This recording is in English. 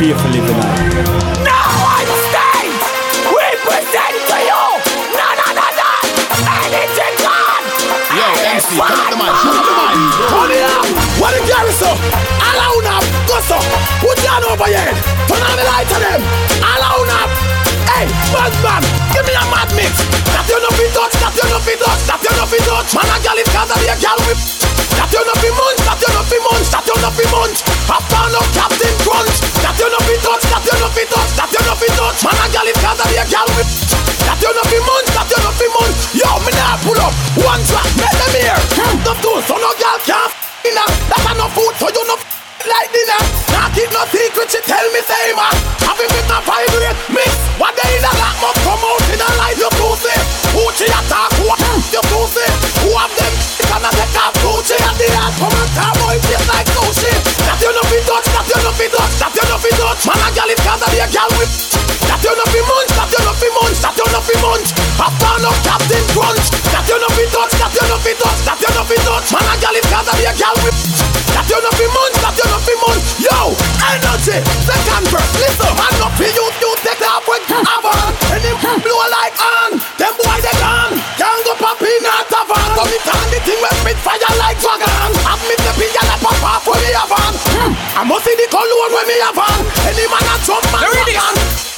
pay for living on. Now I'm state. We present to you none other than Anything God. Yo, MC, come up the mic. Turn it up. What the garrison? Allow now. Go so. Put down over here. Turn on the light to them. Allow now. Hey, bad man, give me a mad mix. That you know fi touch, that you know fi touch, that you know fi touch. Man a gal is cause I be a gal whip. That you know fi munch, that you know fi munch, that you know fi munch. After no Captain Crunch. That you know fi touch, that you know fi touch, that you know fi touch. Man a gal is cause I be a gal whip. That you know fi munch, that you know fi munch. Yo, me nah pull up one track, make them hear. The tools so no gal can't f***ing that a no food so you no like dinner. Nah keep no secret, she tell me say man. Having with my vibrate mix. What they in a lot must come out in a life you pussy. Who she attack, who you pussy. Who have them can I take off Gucci and the ass come and talk boy taste like sushi. That you know fi touch, that you know fi touch, that you know fi touch. Man a gal is cause I be a gal whip. That you know fi munch, that you know fi munch, that you know fi munch. After no Captain Crunch. That you know fi touch, that you know fi touch, that you know fi touch. Man a gal is cause I be a gal whip. That you know fi munch, that you know fi munch. Yo, energy, second verse, listen. Man up fi you take off with Avon. And him blow like on. Them boy they gone. Can't go pop in a tavern. Come it on the thing where spit fire like dragon. Admit the pin and I pop off when me have on. I must see the cologne when me have on. Any man a jump man.